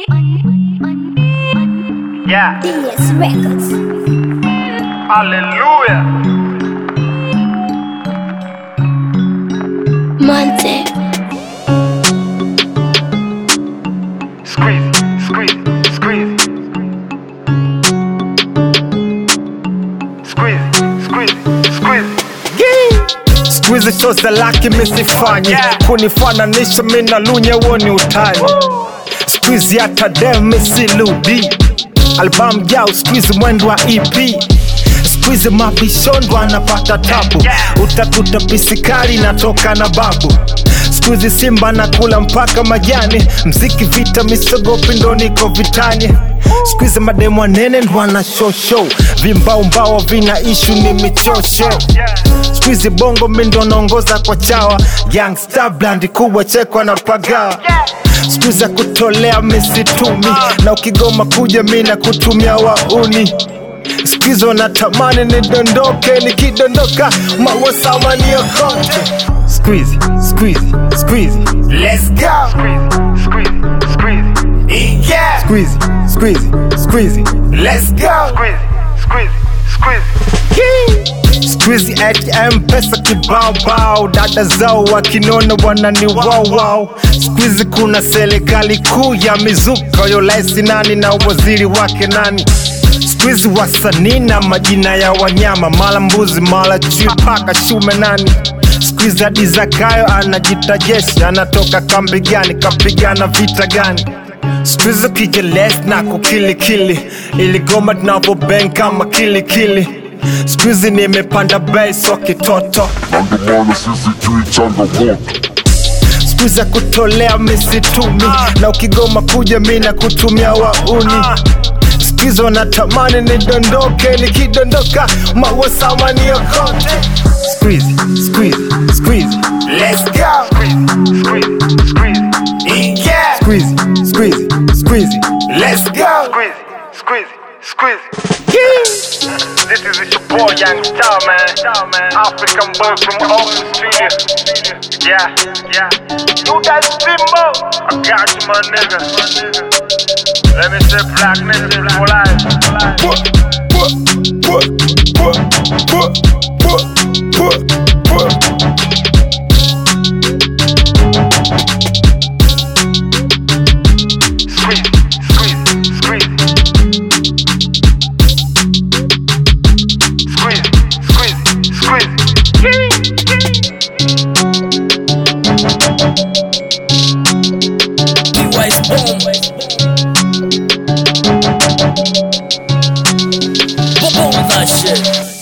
Yeah. DS Records. Hallelujah. Monte. Squeeze, squeeze, squeeze. Squeeze, squeeze, squeeze. Squeeze choza laki misifanye kunifananisha mina lunye woni utani. Squeeze hata dem misiludi album yao squeeze mwendo wa EP. Squeeze mabishondo anapata tabu, utakuta pisikali natoka na babu. Squeeze simba na kula mpaka majani, mziki vita misogopi ndo niko vitani. Squeeze mademo nene ndo wana show vimbao mbao vina issue ni michoshe. Squeeze bongo mindo naongoza kwa chawa, young star blandi kubwa chekwa na pagawa. Squeeze kutolea misitumi, na ukigoma kuja mina kutumia wauni. Squeeze wanatamani nidondoke, nikidondoka mawasawa niokote. Squeeze, squeeze, squeeze, let's go. Squeeze, squeeze, squeeze. Yeah. Squeeze, squeeze, squeeze, let's go. Squeeze, squeeze, squeeze. Squeeze ATM pesa kibao bao, dada zao wakinona wanani wow. Squeeze kuna serikali kuu ya mizuka, yo laisi nani na waziri wake nani. Squeeze wasanii na majina ya wanyama, mala mbuzi mala chui paka shume nani. Squeeze hadi Zakayo anajita jeshi, anatoka kambi gani, kapigana vita gani. Squeeze kijeles na kukilikili, iligoma tunavo bang kama kilikili. Squeeze nimepanda bass wa kitoto, Nandumana sisi chui changamoto. Squeeze kutolea misitumi, na ukigoma kuja mina kutumia wauni. Squeeze wanatamani nidondoke, nikidondoka mawasawa niokote. Squeeze, squeeze, squeeze, let's go. Squeeze, squeeze, squeeze. Yeah. Squeeze, squeeze, squeeze, let's go. Squeeze, squeeze, squeeze. Yeah. This is your boy Young Star, man. African boy from Australia. Yeah. You guys Bimbo. I got you, my nigga. Let me say black nigga for life. Squeeze, squeeze, squeeze. Squeeze, squeeze, squeeze. D-Wise boom. Boom that shit.